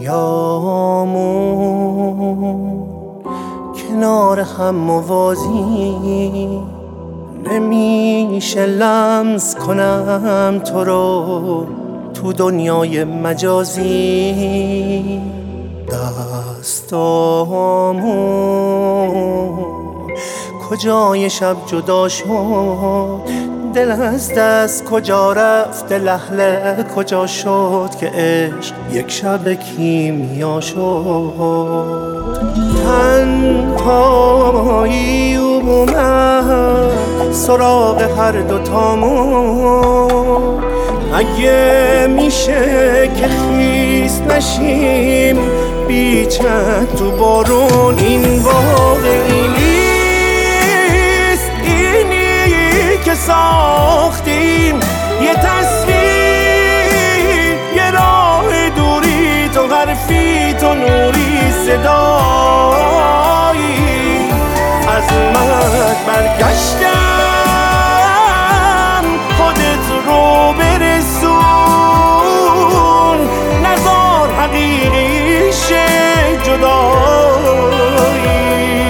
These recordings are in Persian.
دنیامون کنار هم موازی، نمیشه لمس کنم تو رو تو دنیای مجازی. دستامون کجای شب جدا شد، دل از دست کجا رفت، لحله کجا شد که عشق یک شب کیمیا شد. تنهایی اومد سراغ هر دوتامون، اگه میشه که خیس نشیم بیچند تو بارون. این واقعی نیست، اینی که ساختیم یه تصویر، یه راه دوری، تو حرفی تو نوری صدایی. عظمت برگشتم خودت رو برسون، نزار حقیقی شه جدایی.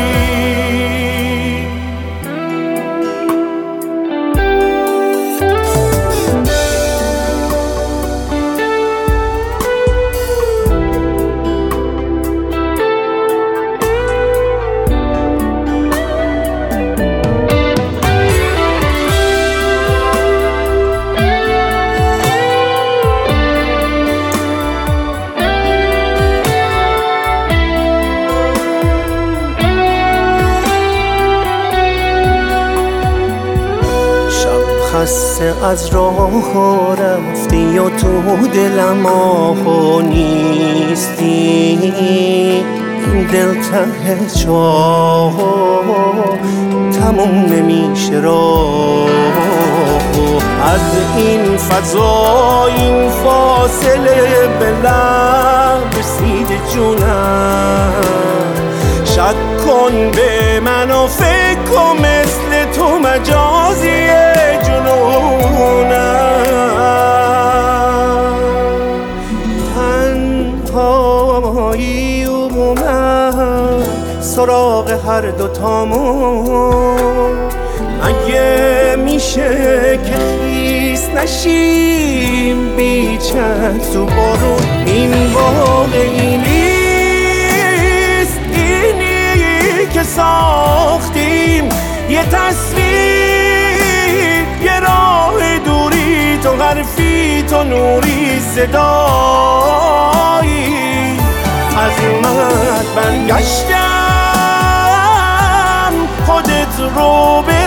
خسته از راه رفتی یا تو دلم آه نیستی، این دل ته چاه تموم نمیشه راه. از این فضا این فاصله به لب رسیده جونم، شک کن به من و فکر کن مثل تو مجازیه جنونم. تنهایی اومد سراغ هر دوتامون، اگه میشه که خیس نشیم بیچند تو بارون. این واقعی نیست، اینی که ساختیم یه تصویر، یه راه دوری، تو حرفی تو نوری صدایی. عظمت برگشتم خودت رو